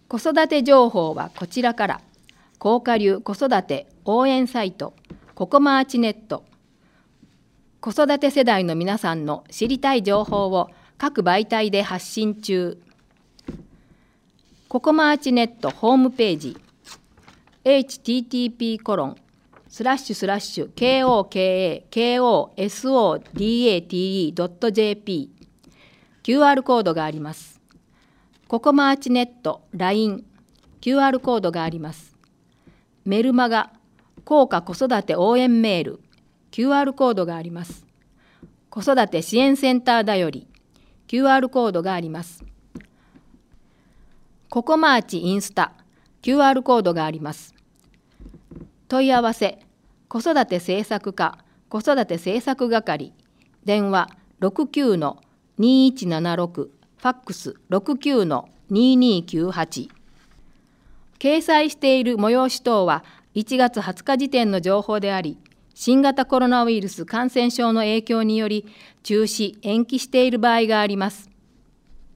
子育て情報はこちらから。高下流子育て応援サイトココマーチネット。子育て世代の皆さんの知りたい情報を各媒体で発信中。ココマーチネットホームページ http://kokokosodate.jp QR コードがあります。ココマーチネット LINE QR コードがあります。メルマガ効果子育て応援メール QR コードがあります。子育て支援センターだより QR コードがあります。ココマーチインスタ QR コードがあります。問い合わせ子育て政策課子育て政策係電話 69-2176 ファックス 69-2298。掲載している催し等は1月20日時点の情報であり、新型コロナウイルス感染症の影響により中止・延期している場合があります。